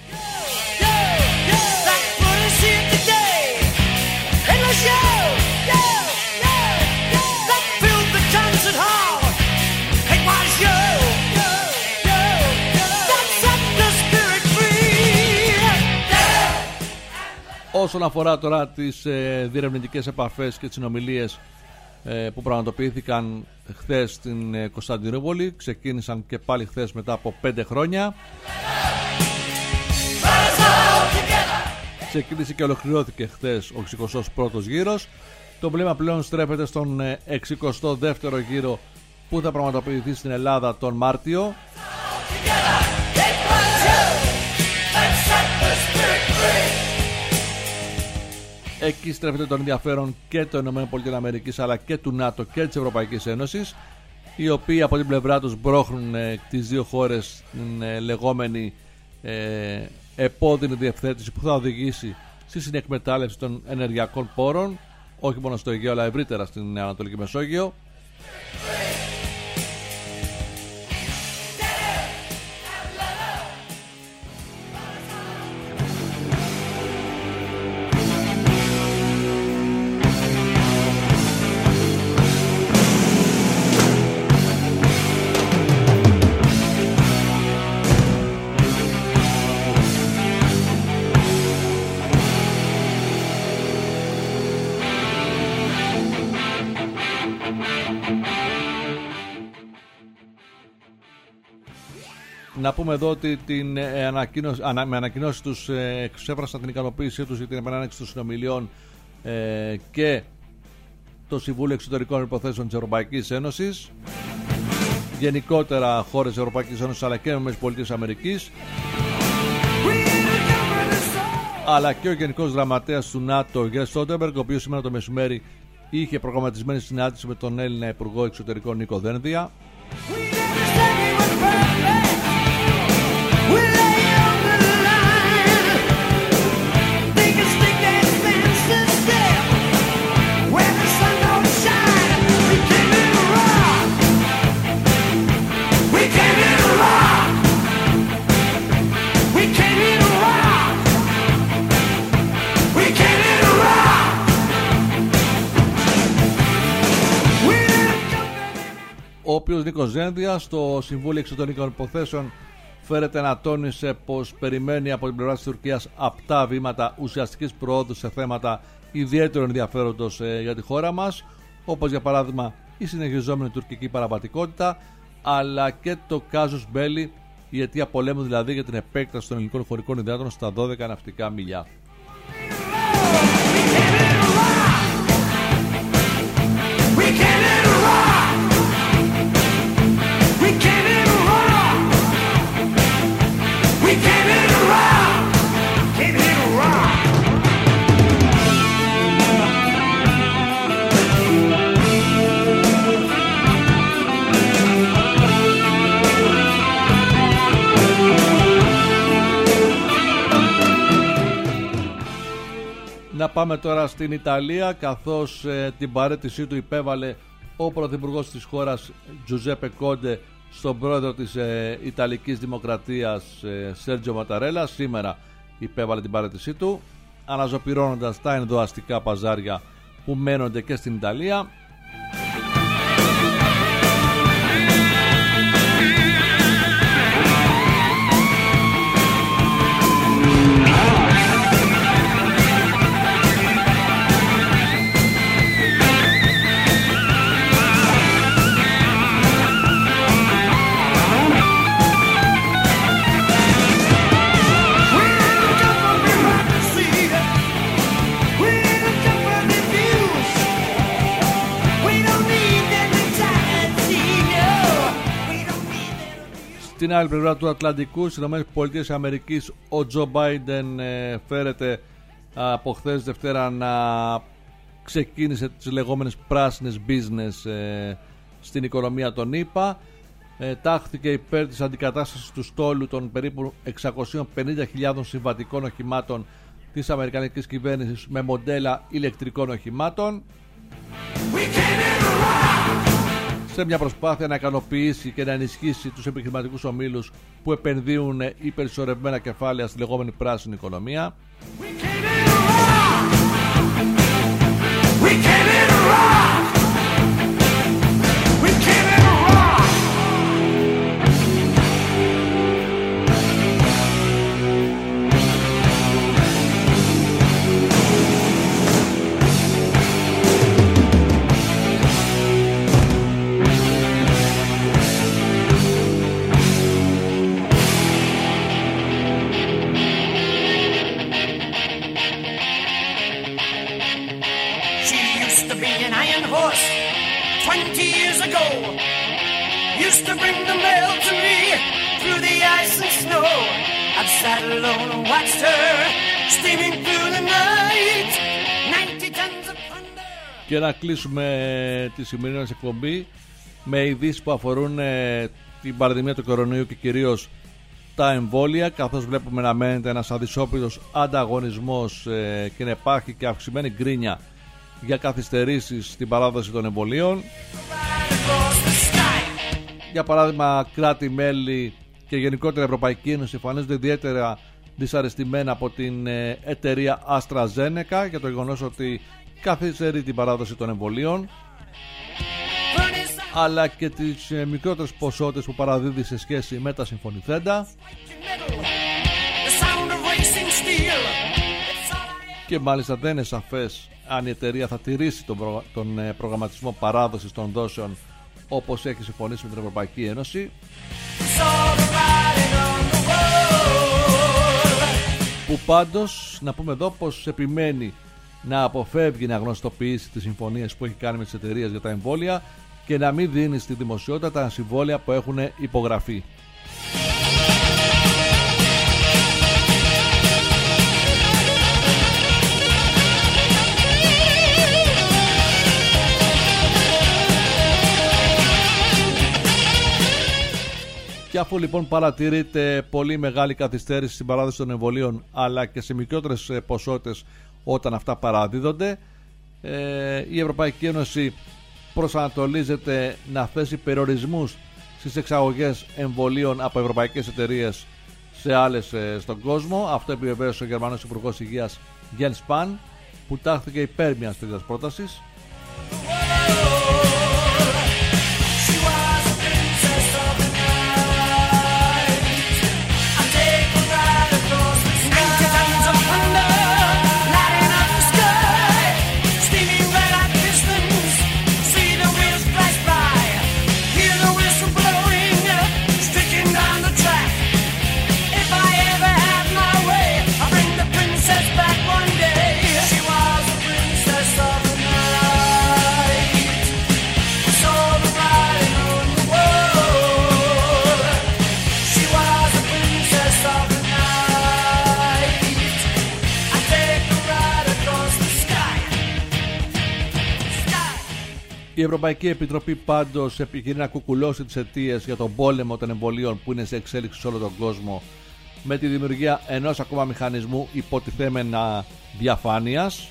Όσον αφορά τώρα τις ε, διερευνητικές επαφές και τις συνομιλίες ε, που πραγματοποιήθηκαν χθες στην ε, Κωνσταντινούπολη, ξεκίνησαν και πάλι χθες μετά από πέντε χρόνια. Ξεκίνησε και ολοκληρώθηκε χθες ο εξηκοστός πρώτος γύρος. Το βλέμμα πλέον στρέφεται στον ε, εξηκοστό δεύτερο γύρο που θα πραγματοποιηθεί στην Ελλάδα τον Μάρτιο. Εκεί στρέφεται το ενδιαφέρον και των ΗΠΑ αλλά και του ΝΑΤΟ και της Ευρωπαϊκής Ένωσης, οι οποίοι από την πλευρά τους μπρώχνουν ε, τις δύο χώρες στην ε, λεγόμενη ε, επώδυνη διευθέτηση που θα οδηγήσει στη συνεκμετάλλευση των ενεργειακών πόρων, όχι μόνο στο Αιγαίο αλλά ευρύτερα στην Ανατολική Μεσόγειο. Να πούμε εδώ ότι την, ε, ανακοίνωση, ανα, με ανακοινώσεις τους ε, εξέφρασαν την ικανοποίησή τους για την επανάναξη των συνομιλιών ε, και το Συμβούλιο Εξωτερικών Υποθέσεων της Ευρωπαϊκής Ένωσης, γενικότερα χώρες της Ευρωπαϊκής Ένωσης αλλά και με τις Πολιτείες Αμερικής, αλλά και ο Γενικός Γραμματέας του ΝΑΤΟ, Γιάννης Στόλτεμπεργκ, ο οποίος σήμερα το μεσημέρι είχε προγραμματισμένη συνάντηση με τον Έλληνα Υπουργό Εξωτερικών Νίκο Δένδια. κύριος Νίκος Ζένδια στο Συμβούλιο Εξωτερικών Υποθέσεων φέρεται να τόνισε πως περιμένει από την πλευρά της Τουρκίας απτά βήματα ουσιαστικής προόδου σε θέματα ιδιαίτερου ενδιαφέροντος ε, για τη χώρα μας, όπως για παράδειγμα η συνεχιζόμενη τουρκική παραβατικότητα, αλλά και το κάζους μπέλι, η αιτία πολέμου δηλαδή για την επέκταση των ελληνικών χωρικών υδάτων στα δώδεκα ναυτικά μιλιά. Να πάμε τώρα στην Ιταλία, καθώς ε, την παραίτησή του υπέβαλε ο πρωθυπουργός της χώρας Τζουζέπε Κόντε στον πρόεδρο της ε, Ιταλικής Δημοκρατίας ε, Σέρτζιο Ματαρέλα. Σήμερα υπέβαλε την παραίτησή του, αναζωπυρώνοντας τα ενδοαστικά παζάρια που μένονται και στην Ιταλία. Στην άλλη πλευρά του Ατλαντικού, στις ΗΠΑ, ο Τζο Μπάιντεν ε, φέρεται από χθες Δευτέρα να ξεκίνησε τις λεγόμενες πράσινες business ε, στην οικονομία των ΗΠΑ. Ε, τάχθηκε υπέρ της αντικατάστασης του στόλου των περίπου εξακόσιες πενήντα χιλιάδες συμβατικών οχημάτων της αμερικανικής κυβέρνησης με μοντέλα ηλεκτρικών οχημάτων, σε μια προσπάθεια να ικανοποιήσει και να ενισχύσει τους επιχειρηματικούς ομίλους που επενδύουν υπερσορευμένα κεφάλαια στη λεγόμενη πράσινη οικονομία. twenty years ago, used to bring the mail to me through the ice and snow. I've sat alone and watched her steaming through the night. ninety tons of thunder. Και να κλείσουμε τη σημερινή εκπομπή με ειδήσεις που αφορούν ε, την πανδημία του κορονοϊού και κυρίως τα εμβόλια, καθώς βλέπουμε να μένεται ένας αδυσόπιτος ανταγωνισμός ε, και να υπάρχει και αυξημένη γκρίνια για καθυστερήσεις στην παράδοση των εμβολίων. Για παράδειγμα, κράτη-μέλη και γενικότερα η Ευρωπαϊκή Ένωση εμφανίζονται ιδιαίτερα δυσαρεστημένα από την εταιρεία AstraZeneca για το γεγονός ότι καθυστερεί την παράδοση των εμβολίων, αλλά και τις μικρότερες ποσότητες που παραδίδει σε σχέση με τα συμφωνηθέντα. Και μάλιστα δεν είναι σαφές αν η εταιρεία θα τηρήσει τον, προ... τον προγραμματισμό παράδοσης των δόσεων όπως έχει συμφωνήσει με την Ευρωπαϊκή Ένωση, που πάντως να πούμε εδώ πως επιμένει να αποφεύγει να γνωστοποιήσει τις συμφωνίες που έχει κάνει με τις εταιρείες για τα εμβόλια και να μην δίνει στη δημοσιότητα τα συμβόλαια που έχουν υπογραφεί. Και αφού λοιπόν παρατηρείται πολύ μεγάλη καθυστέρηση στην παράδοση των εμβολίων, αλλά και σε μικρότερες ποσότητες όταν αυτά παραδίδονται, ε, η Ευρωπαϊκή Ένωση προσανατολίζεται να θέσει περιορισμούς στις εξαγωγές εμβολίων από ευρωπαϊκές εταιρείες σε άλλες ε, στον κόσμο. Αυτό επιβεβαίωσε ο Γερμανός Υπουργός Υγείας Jens Spahn, που τάχθηκε υπέρ μιας τέτοιας πρότασης. Η Ευρωπαϊκή Επιτροπή πάντως επιχειρεί να κουκουλώσει τις αιτίες για τον πόλεμο των εμβολίων που είναι σε εξέλιξη σε όλο τον κόσμο με τη δημιουργία ενός ακόμα μηχανισμού υποτιθέμενα διαφάνειας.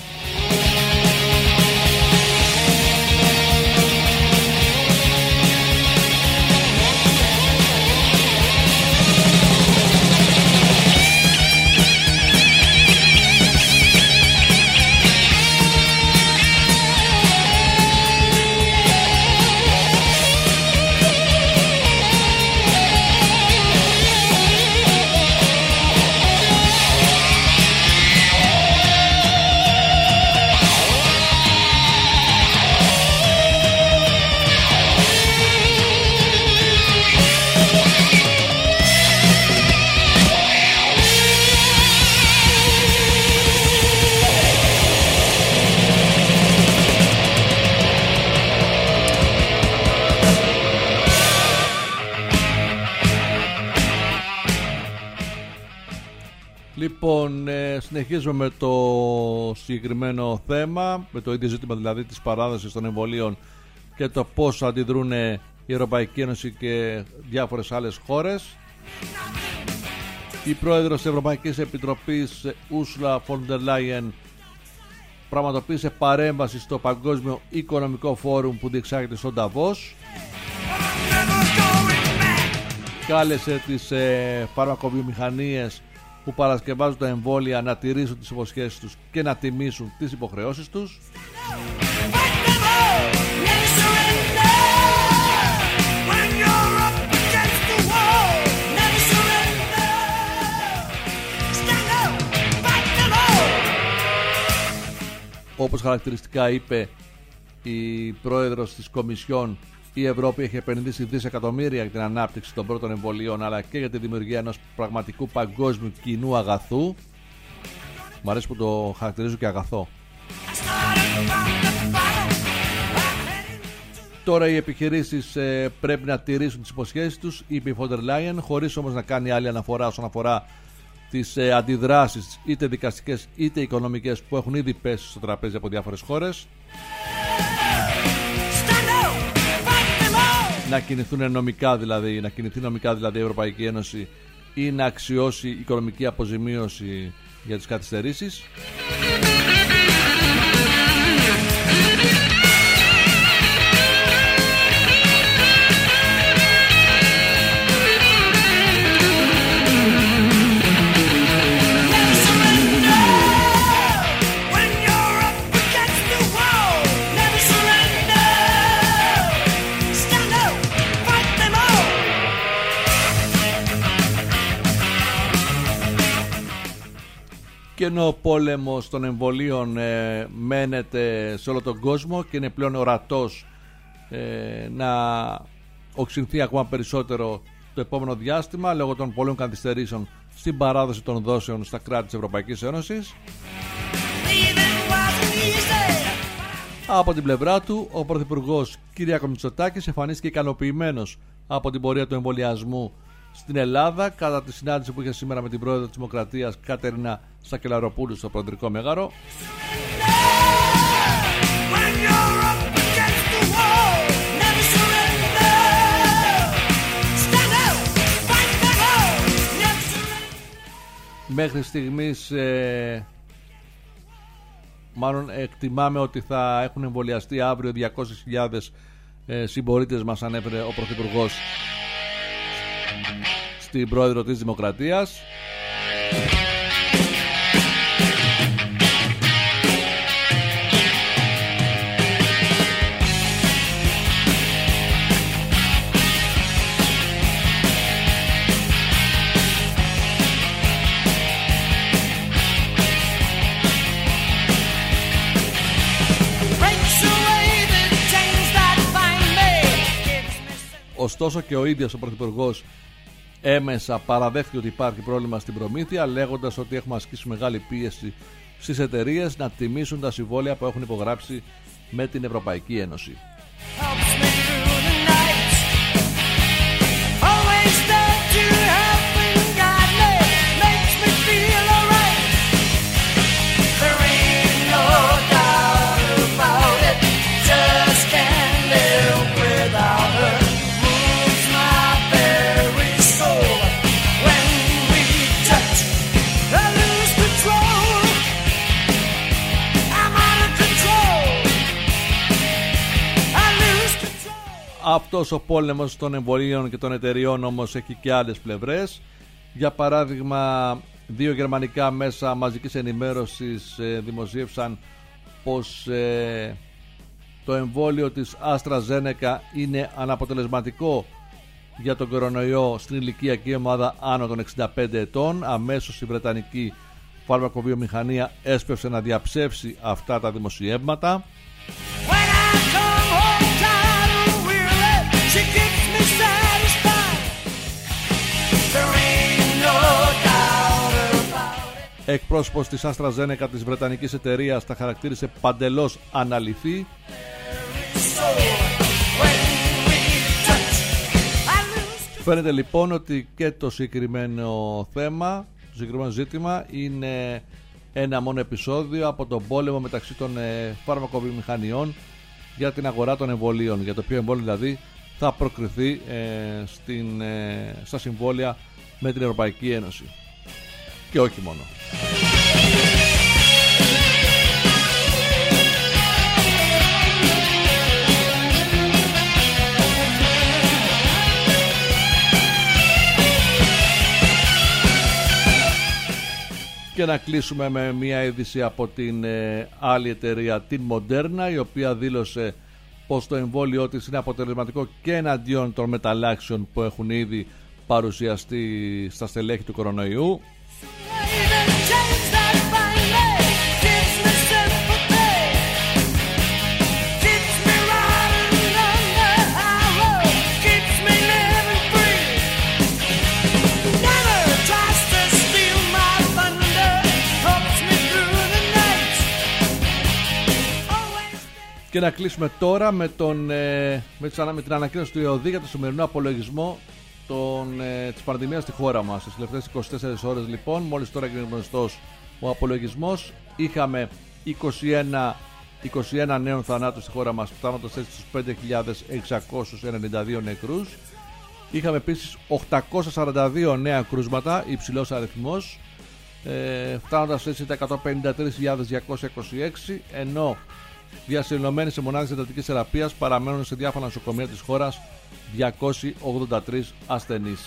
Λοιπόν, ε, συνεχίζουμε με το συγκεκριμένο θέμα, με το ίδιο ζήτημα δηλαδή της παράδοσης των εμβολίων και το πώς αντιδρούν η Ευρωπαϊκή Ένωση και διάφορες άλλες χώρες. Η πρόεδρος της Ευρωπαϊκής Επιτροπής, Ursula von der Leyen, πραγματοποίησε παρέμβαση στο Παγκόσμιο Οικονομικό Φόρουμ που διεξάγεται στον Νταβός. Κάλεσε τις ε, φαρμακοβιομηχανίες που παρασκευάζουν τα εμβόλια να τηρήσουν τις υποσχέσεις τους και να τιμήσουν τις υποχρεώσεις τους. Όπως χαρακτηριστικά είπε η πρόεδρος της Κομισιόν, η Ευρώπη έχει επενδύσει δισεκατομμύρια για την ανάπτυξη των πρώτων εμβολίων αλλά και για τη δημιουργία ενός πραγματικού παγκόσμιου κοινού αγαθού. Μου αρέσει που το χαρακτηρίζω και αγαθό. Τώρα οι επιχειρήσεις ε, πρέπει να τηρήσουν τις υποσχέσεις τους, είπε η von der Leyen, χωρίς όμως να κάνει άλλη αναφορά όσον αφορά τις ε, αντιδράσεις είτε δικαστικές είτε οικονομικές που έχουν ήδη πέσει στο τραπέζι από διάφορες χώρες. Να κινηθούν νομικά δηλαδή, να κινηθεί νομικά δηλαδή η Ευρωπαϊκή Ένωση ή να αξιώσει οικονομική αποζημίωση για τις καθυστερήσεις. Και ενώ ο πόλεμος των εμβολίων ε, μένεται σε όλο τον κόσμο και είναι πλέον ορατός ε, να οξυνθεί ακόμα περισσότερο το επόμενο διάστημα λόγω των πολλών καθυστερήσεων στην παράδοση των δόσεων στα κράτη της Ευρωπαϊκής Ένωσης, από την πλευρά του ο Πρωθυπουργός Κυριάκος Μητσοτάκης εμφανίστηκε ικανοποιημένος από την πορεία του εμβολιασμού στην Ελλάδα κατά τη συνάντηση που είχε σήμερα με την πρόεδρο της Δημοκρατίας Κατερίνα Σακελαροπούλου στο Προεδρικό Μέγαρο. Μέχρι στιγμής ε, μάλλον εκτιμάμε ότι θα έχουν εμβολιαστεί αύριο διακόσιες χιλιάδες ε, συμπολίτες μας, ανέφερε ο Πρωθυπουργός στην πρόεδρο της Δημοκρατίας. Ωστόσο και ο ίδιος ο Πρωθυπουργός έμεσα παραδέχτηκε ότι υπάρχει πρόβλημα στην προμήθεια, λέγοντας ότι έχουμε ασκήσει μεγάλη πίεση στις εταιρείες να τιμήσουν τα συμβόλαια που έχουν υπογράψει με την Ευρωπαϊκή Ένωση. There ain't no doubt about it. Just Αυτός ο πόλεμος των εμβολίων και των εταιριών όμως έχει και άλλες πλευρές. Για παράδειγμα, δύο γερμανικά μέσα μαζικής ενημέρωσης ε, δημοσίευσαν πως ε, το εμβόλιο της AstraZeneca είναι αναποτελεσματικό για τον κορονοϊό στην ηλικιακή ομάδα άνω των εξήντα πέντε ετών. Αμέσως η Βρετανική φαρμακοβιομηχανία έσπευσε να διαψεύσει αυτά τα δημοσιεύματα. Εκπρόσωπος της AstraZeneca της βρετανικής εταιρείας τα χαρακτήρισε παντελώς αναλυθή. Φαίνεται λοιπόν ότι και το συγκεκριμένο θέμα, το συγκεκριμένο ζήτημα είναι ένα μόνο επεισόδιο από τον πόλεμο μεταξύ των ε, φαρμακοβιομηχανιών για την αγορά των εμβολίων, για το ποιο εμβόλιο δηλαδή θα προκριθεί ε, στην, ε, στα συμβόλαια με την Ευρωπαϊκή Ένωση. Και όχι μόνο. Και να κλείσουμε με μια είδηση από την ε, άλλη εταιρεία, την Moderna, η οποία δήλωσε πως το εμβόλιο της είναι αποτελεσματικό και εναντίον των μεταλλάξεων που έχουν ήδη παρουσιαστεί στα στελέχη του κορονοϊού. Και να κλείσουμε τώρα με, τον, ε, με, τις, με την ανακοίνωση του ΕΟΔΗ για το σημερινό απολογισμό των, ε, της πανδημίας στη χώρα μας. Στις τελευταίες είκοσι τέσσερις ώρες λοιπόν, μόλις τώρα έγινε γνωστός ο απολογισμός, είχαμε είκοσι ένα, είκοσι ένα νέων θανάτους στη χώρα μας, φτάνοντας έτσι στους πέντε χιλιάδες εξακόσιους ενενήντα δύο νεκρούς. Είχαμε επίσης οκτακόσια σαράντα δύο νέα κρούσματα, υψηλός αριθμός, ε, φτάνοντας έτσι τα εκατόν πενήντα τρεις χιλιάδες διακόσια είκοσι έξι, ενώ διασυλλομένοι σε μονάδες εντατικής θεραπείας παραμένουν σε διάφορα νοσοκομεία της χώρας διακόσιοι ογδόντα τρεις ασθενείς.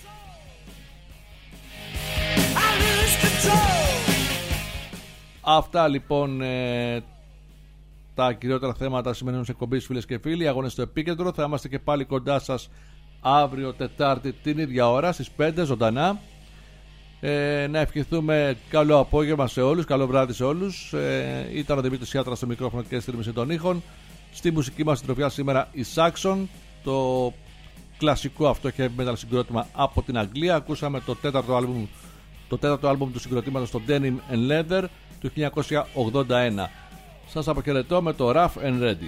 Αυτά λοιπόν ε, τα κυριότερα θέματα σημερινής εκπομπής, φίλες και φίλοι. Αγώνες στο επίκεντρο. Θα είμαστε και πάλι κοντά σας αύριο Τετάρτη την ίδια ώρα στις πέντε ζωντανά. Ε, να ευχηθούμε καλό απόγευμα σε όλους, καλό βράδυ σε όλους. Ε, ήταν ο Δημήτρης Σιάτρας στο μικρόφωνο και στήριμηση των ήχων. Στη μουσική μας συντροφιά σήμερα η Saxon, το κλασικό αυτό heavy metal συγκρότημα από την Αγγλία. Ακούσαμε το τέταρτο άλμπουμ, το τέταρτο άλμπουμ του συγκροτήματος, το Denim and Leather του χίλια εννιακόσια ογδόντα ένα. Σας αποχαιρετώ με το Rough and Ready.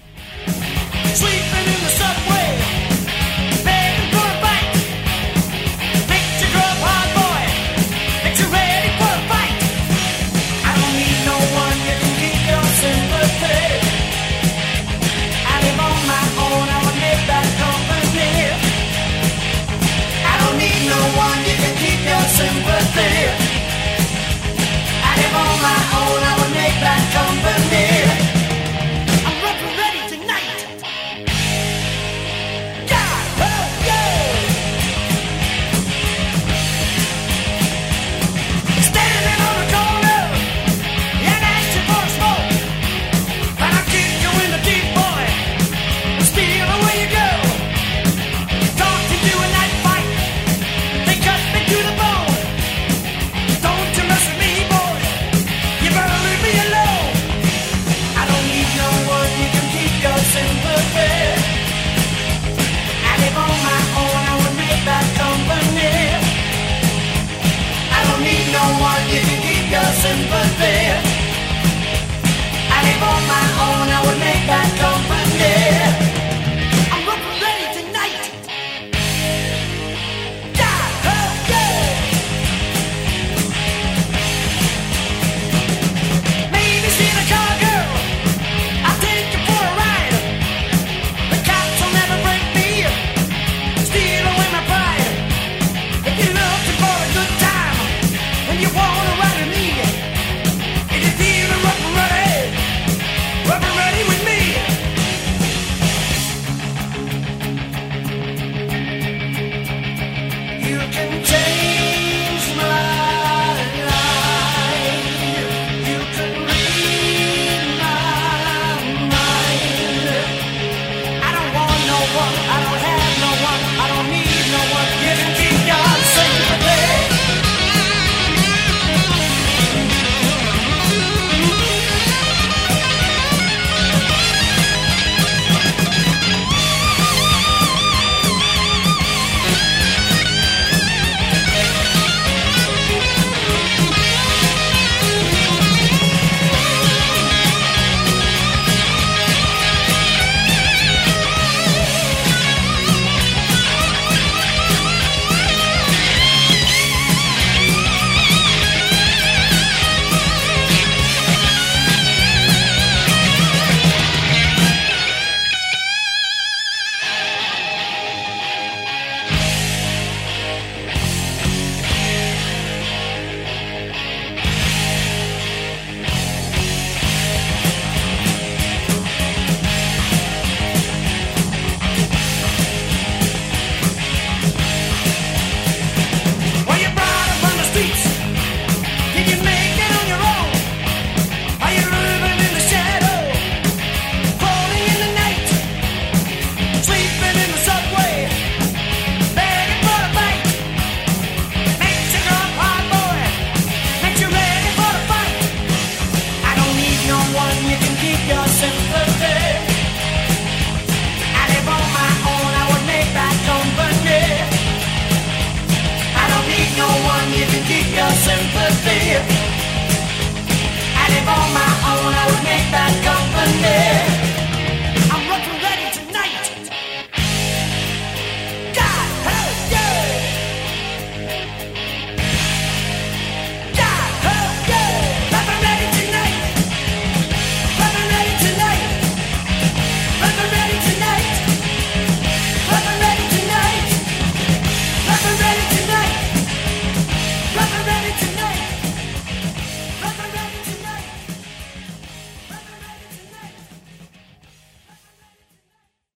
Sympathy. I live on my own, I would make bad company. I'm ready, ready tonight. God, oh yeah. Standing on the corner, and asking for a smoke. But I'll kick you in the deep, boy, and steal away you go. Talking to a night fight, they cut me to the bone. Sympathy. I live on my own, I would make bad company. I don't need no one, you can keep your sympathy. I live on my own, I would make bad company. I'm looking ready tonight. God, oh yeah. Maybe see the car girl, I'll take you for a ride. Steal away my pride. If you're looking for a good time and you wanna